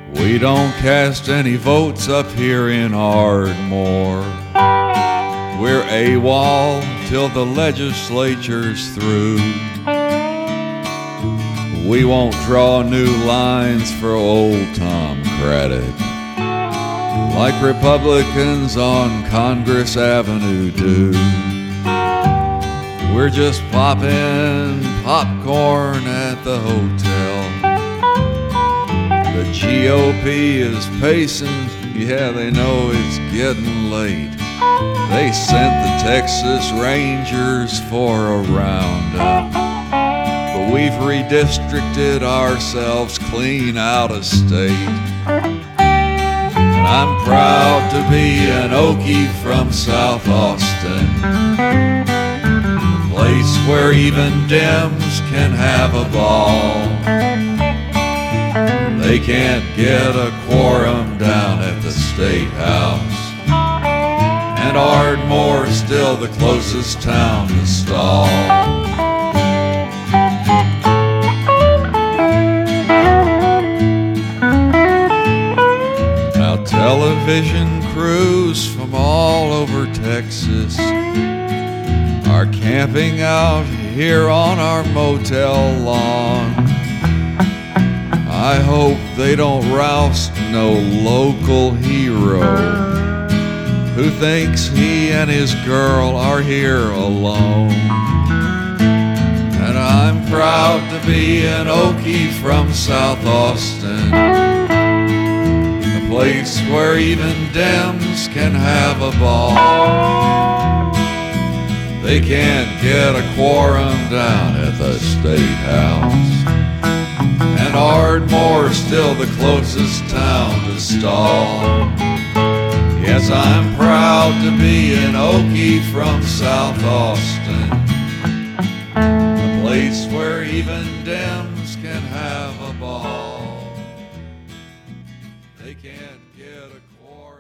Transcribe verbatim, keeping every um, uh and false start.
We don't cast any votes up here in Ardmore. We're AWOL till the legislature's through. We won't draw new lines for old Tom Craddock like Republicans on Congress Avenue do. We're just popping popcorn at the hotel. The G O P is pacing, yeah, they know it's getting late. They sent the Texas Rangers for a roundup, but we've redistricted ourselves clean out of state. And I'm proud to be an Okie from South Austin, a place where even Dems can have a ball. They can't get a quorum down at the State House, and Ardmore's still the closest town to Stall. Now television crews from all over Texas are camping out here on our motel lawn. I hope they don't roust no local hero who thinks he and his girl are here alone. And I'm proud to be an Okie from South Austin, a place where even Dems can have a ball. They can't get a quorum down at the State House, and Ardmore's still the closest town to Stall. Yes, I'm proud to be an Okie from South Austin, a place where even Dems can have a ball. They can't get a quorum.